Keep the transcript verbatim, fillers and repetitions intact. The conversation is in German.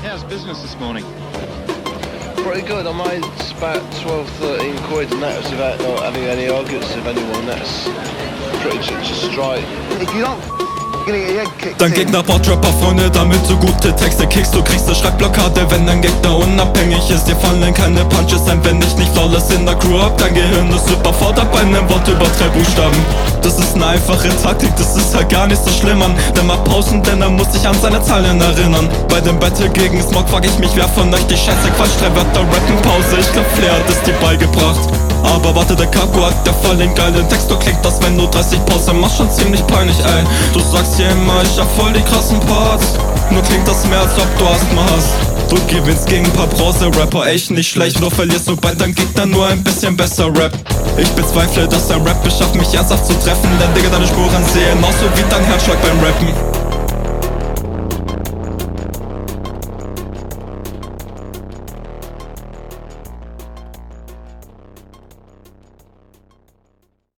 how's business this morning? Pretty good. I made about twelve, thirteen quid, and that was without not having any arguments with anyone. That's pretty just straight. If you don't Dein Gegner braucht Rapper-Freunde, damit du gute Texte kickst. Du kriegst eine Schreibblockade, wenn dein Gegner unabhängig ist. Dir fallen keine Punches ein, wenn ich nicht flawless in der Crew hab. Dein Gehirn ist überfordert bei einem Wort über drei Buchstaben. Das ist eine einfache Taktik, das ist halt gar nicht so schlimm, Mann. Der macht Pausen, denn er muss sich an seine Zahlen erinnern. Bei dem Battle gegen Smog frag ich mich, wer von euch die Scheiße quatscht. Drei Wörter rappen, Pause, ich glaub Flair hat es dir beigebracht. Aber warte, der Kaku hat der Fall den geilen Text. Du klingt das, wenn du dreißig Pause machst, schon ziemlich peinlich, ey. Du sagst hier immer, ich hab voll die krassen Parts. Nur klingt das mehr, als ob du Asthma hast. Du gewinnst gegen ein paar Browser-Rapper, echt nicht schlecht. Nur verlierst du bei deinem Gegner nur ein bisschen besser Rap. Ich bezweifle, dass dein Rap es schafft, mich ernsthaft zu treffen. Denn Digga, deine Spuren sehen aus so wie dein Herzschlag beim Rappen.